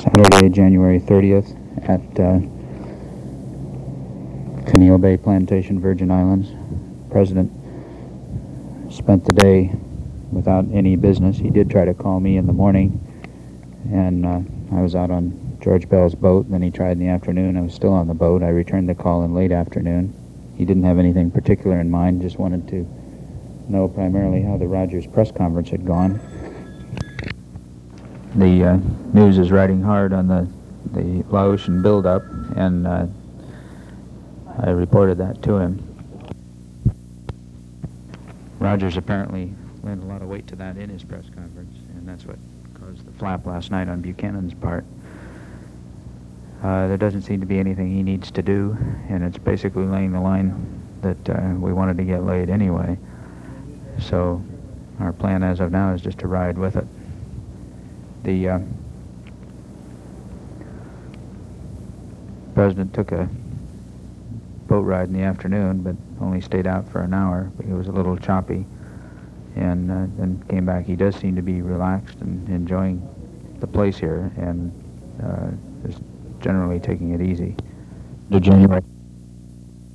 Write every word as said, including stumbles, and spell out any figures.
Saturday, January thirtieth, at uh, Conneaut Bay Plantation, Virgin Islands. President spent the day without any business. He did try to call me in the morning, and uh, I was out on George Bell's boat. Then he tried in the afternoon. I was still on the boat. I returned the call in late afternoon. He didn't have anything particular in mind, just wanted to know primarily how the Rogers press conference had gone. The uh, news is riding hard on the, the Laotian buildup, and uh, I reported that to him. Rogers apparently lent a lot of weight to that in his press conference, and that's what caused the flap last night on Buchanan's part. Uh, there doesn't seem to be anything he needs to do, and it's basically laying the line that uh, we wanted to get laid anyway. So our plan as of now is just to ride with it. The uh, President took a boat ride in the afternoon, but only stayed out for an hour. It was a little choppy, and uh, then came back. He does seem to be relaxed and enjoying the place here, and uh, is generally taking it easy. The January